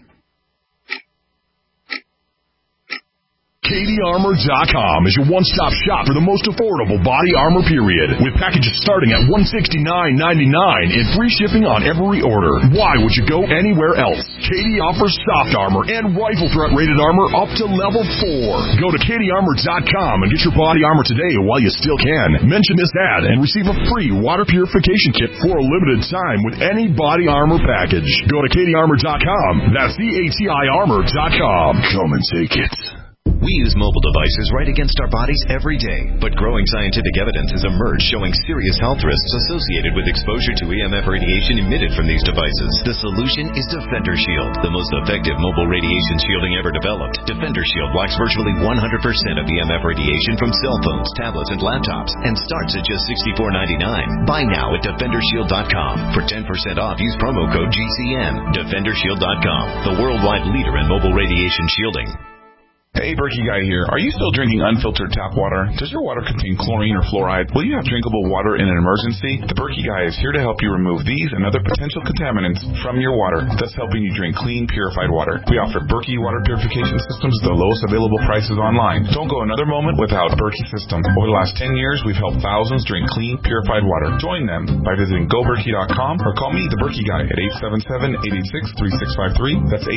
KDArmor.com is your one-stop shop for the most affordable body armor period. With packages starting at $169.99 and free shipping on every order. Why would you go anywhere else? KD offers soft armor and rifle threat rated armor up to level 4. Go to KDArmor.com and get your body armor today while you still can. Mention this ad and receive a free water purification kit for a limited time with any body armor package. Go to KDArmor.com. That's CATIarmor.com. Come and take it. We use mobile devices right against our bodies every day, but growing scientific evidence has emerged showing serious health risks associated with exposure to EMF radiation emitted from these devices. The solution is Defender Shield, the most effective mobile radiation shielding ever developed. Defender Shield blocks virtually 100% of EMF radiation from cell phones, tablets, and laptops, and starts at just $64.99. Buy now at DefenderShield.com. For 10% off, use promo code GCN. DefenderShield.com, the worldwide leader in mobile radiation shielding. Hey, Berkey Guy here. Are you still drinking unfiltered tap water? Does your water contain chlorine or fluoride? Will you have drinkable water in an emergency? The Berkey Guy is here to help you remove these and other potential contaminants from your water, thus helping you drink clean, purified water. We offer Berkey water purification systems at the lowest available prices online. Don't go another moment without a Berkey system. Over the last 10 years, we've helped thousands drink clean, purified water. Join them by visiting GoBerkey.com or call me, the Berkey Guy, at 877-886-3653. That's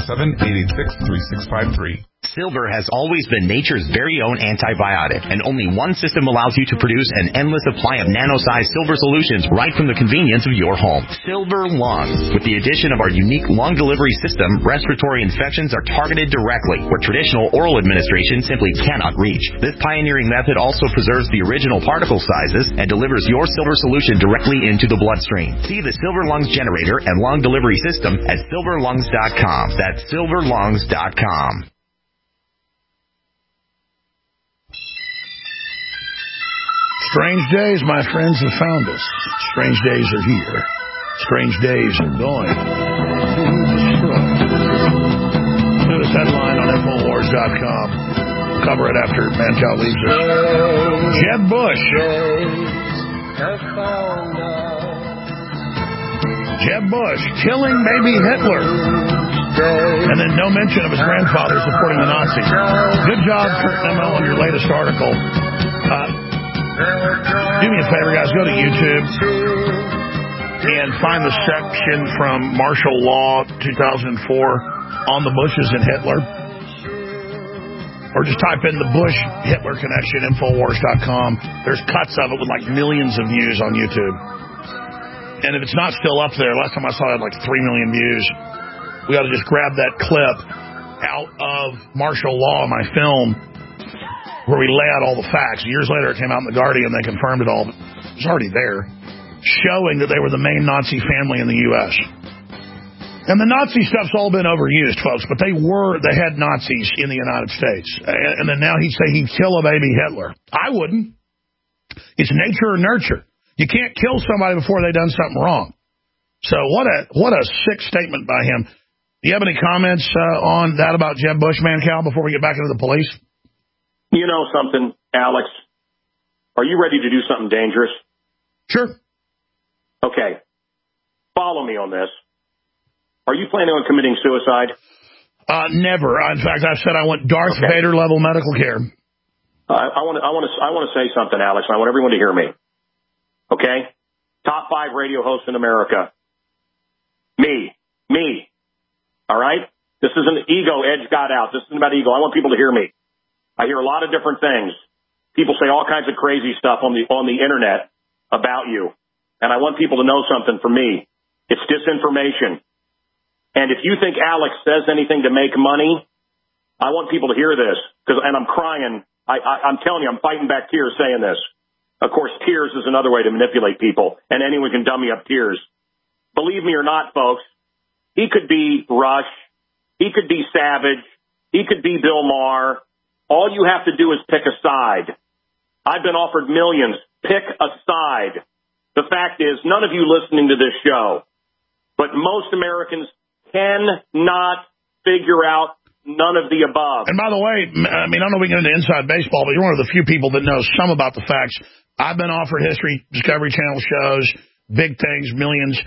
877-886-3653. Silver has always been nature's very own antibiotic, and only one system allows you to produce an endless supply of nano-sized silver solutions right from the convenience of your home. Silver Lungs. With the addition of our unique lung delivery system, respiratory infections are targeted directly, where traditional oral administration simply cannot reach. This pioneering method also preserves the original particle sizes and delivers your silver solution directly into the bloodstream. See the Silver Lungs generator and lung delivery system at silverlungs.com. That's silverlungs.com. Strange days, my friends, have found us. Strange days are here. Strange days are going to destroy. Do this headline on InfoWars.com. Cover it after Mancow leaves us. Jeb Bush. Jeb Bush killing baby Hitler. And then no mention of his grandfather supporting the Nazis. Good job, Kurt Nimmo, on your latest article. Do me a favor, guys. Go to YouTube and find the section from Martial Law 2004 on the Bushes and Hitler. Or just type in the Bush-Hitler connection, Infowars.com. There's cuts of it with like millions of views on YouTube. And if it's not still up there, last time I saw it had like 3 million views. We ought to just grab that clip out of Martial Law, my film, where we lay out all the facts. Years later, it came out in The Guardian. They confirmed it all. But it was already there, showing that they were the main Nazi family in the U.S. And the Nazi stuff's all been overused, folks, but they were the head Nazis in the United States. And then now he'd say he'd kill a baby Hitler. I wouldn't. It's nature or nurture. You can't kill somebody before they've done something wrong. So what a sick statement by him. Do you have any comments on that about Jeb Bush, Mancow, before we get back into the police? You know something, Alex? Are you ready to do something dangerous? Sure. Okay. Follow me on this. Are you planning on committing suicide? Never. In fact, I've said I want Darth Vader level medical care. I want to say something, Alex. I want everyone to hear me. Okay? Top 5 radio host in America. Me. All right? This isn't ego edge got out. This isn't about ego. I want people to hear me. I hear a lot of different things. People say all kinds of crazy stuff on the internet about you. And I want people to know something from me. It's disinformation. And if you think Alex says anything to make money, I want people to hear this. And I'm crying. I'm telling you, I'm fighting back tears saying this. Of course, tears is another way to manipulate people, and anyone can dummy up tears. Believe me or not, folks, he could be Rush. He could be Savage. He could be Bill Maher. All you have to do is pick a side. I've been offered millions. Pick a side. The fact is, none of you listening to this show, but most Americans cannot figure out none of the above. And by the way, I don't know if we can get into inside baseball, but you're one of the few people that know some about the facts. I've been offered History Discovery Channel shows, big things, millions,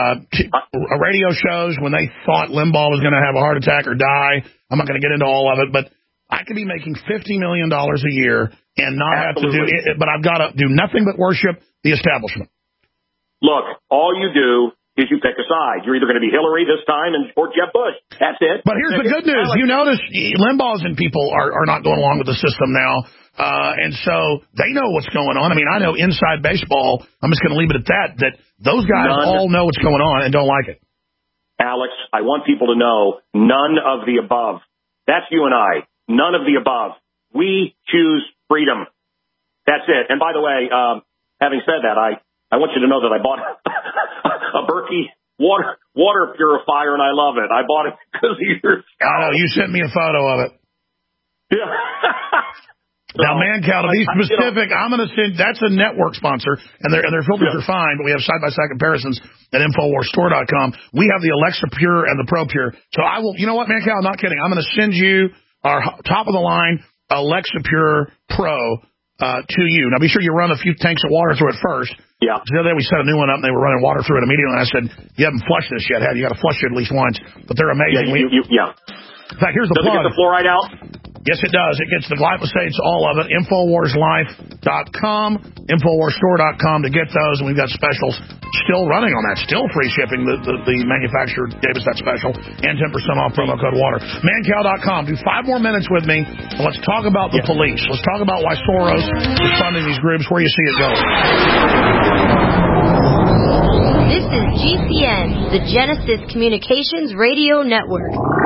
radio shows when they thought Limbaugh was going to have a heart attack or die. I'm not going to get into all of it, but I could be making $50 million a year and not have to do it, but I've got to do nothing but worship the establishment. Look, all you do is you pick a side. You're either going to be Hillary this time or Jeb Bush. That's it. But here's the good news. You notice Limbaugh's and people are not going along with the system now. And so they know what's going on. I know inside baseball, I'm just going to leave it at that those guys all know what's going on and don't like it. Alex, I want people to know none of the above. That's you and I. None of the above. We choose freedom. That's it. And by the way, having said that, I want you to know that I bought a Berkey water purifier, and I love it. I bought it because of your show. I know. You sent me a photo of it. Yeah. Now, Mancow, to be specific, I'm going to send. That's a network sponsor, and their filters are fine, but we have side-by-side comparisons at InfoWarsStore.com. We have the Alexa Pure and the Pro Pure. So I will. You know what, Mancow? I'm not kidding. I'm going to send you our top-of-the-line Alexa Pure Pro to you. Now, be sure you run a few tanks of water through it first. Yeah. The other day we set a new one up, and they were running water through it immediately, and I said, you haven't flushed this yet, have you? You got to flush it at least once. But they're amazing. Yeah. In fact, here's the plug. Does it get the fluoride out? Yes, it does. It gets the glyphosates, all of it. InfoWarsLife.com, InfoWarsStore.com to get those, and we've got specials still running on that. Still free shipping. The manufacturer gave us that special, and 10% off promo code WATER. Mancow.com. Do 5 more minutes with me, and let's talk about the police. Let's talk about why Soros is funding these groups, where you see it going. This is GCN, the Genesis Communications Radio Network.